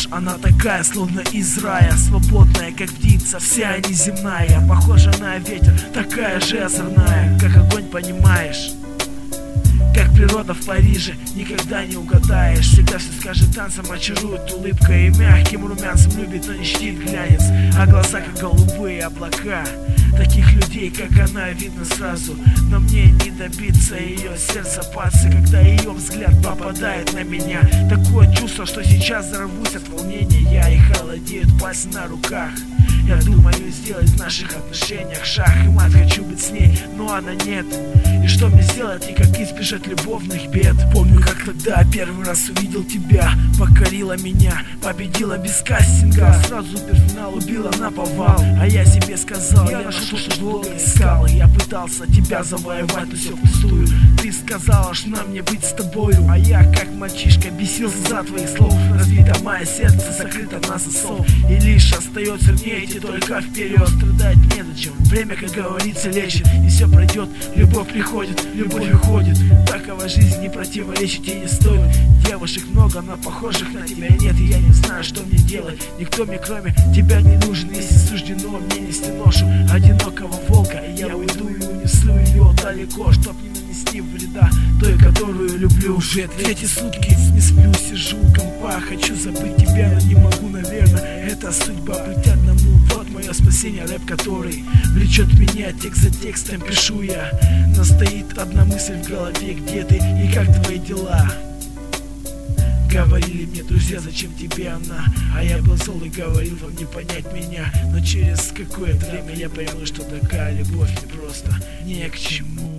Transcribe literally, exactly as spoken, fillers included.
Знаешь, она такая, словно из рая, свободная, как птица, вся неземная. Похожа на ветер, такая же озорная, как огонь, понимаешь? Как природа в Париже, никогда не угадаешь. Всегда все скажет танцем, очарует улыбкой, и мягким румянцем любит, но не чтит глянец. А глаза, как голубые облака. Таких людей, как она, видно сразу. Но мне не добиться ее сердца пацы, когда ее взгляд попадает на меня. Такое чувство, что сейчас взорвусь от волнения я, и холодеют пальцы на руках. Я думаю сделать в наших отношениях шаг и мат, хочу быть с ней, но она нет. И что мне сделать и как избежать любовных бед? Помню, как тогда первый раз увидел тебя, покорила меня, победила без кастинга. Сразу суперфинал убила наповал, а я себе сказал, я нашел, что долго искал. Я пытался тебя завоевать, но все впустую. Ты сказала, что нам мне быть с тобою, а я, как мальчишка, бесился за твоих слов. Разбито мое сердце, закрыто на засов, и лишь остается мне идти только вперед. Страдать незачем, время, как говорится, лечит, и все пройдет, любовь приходит, любовь уходит. Такова жизнь не противоречит и не стоит. Девушек много, но похожих на тебя нет, и я не знаю, что мне делать. Никто мне кроме тебя не нужен, если суждено мне нести ношу одинокого волка. И я уйду и унесу ее далеко, чтоб не нанести вреда той, которую люблю. Уже третьи сутки не сплю, сижу у компа, хочу забыть тебя, но не могу, наверное. Это судьба, быть одному, вот мое спасение. Рэп, который влечет меня, текст за текстом пишу я, но стоит одна мысль в голове: где ты и как твои дела? Говорили мне друзья, зачем тебе она? А я был зол и говорил вам не понять меня. Но через какое-то время я пойму, что такая любовь не просто ни к чему.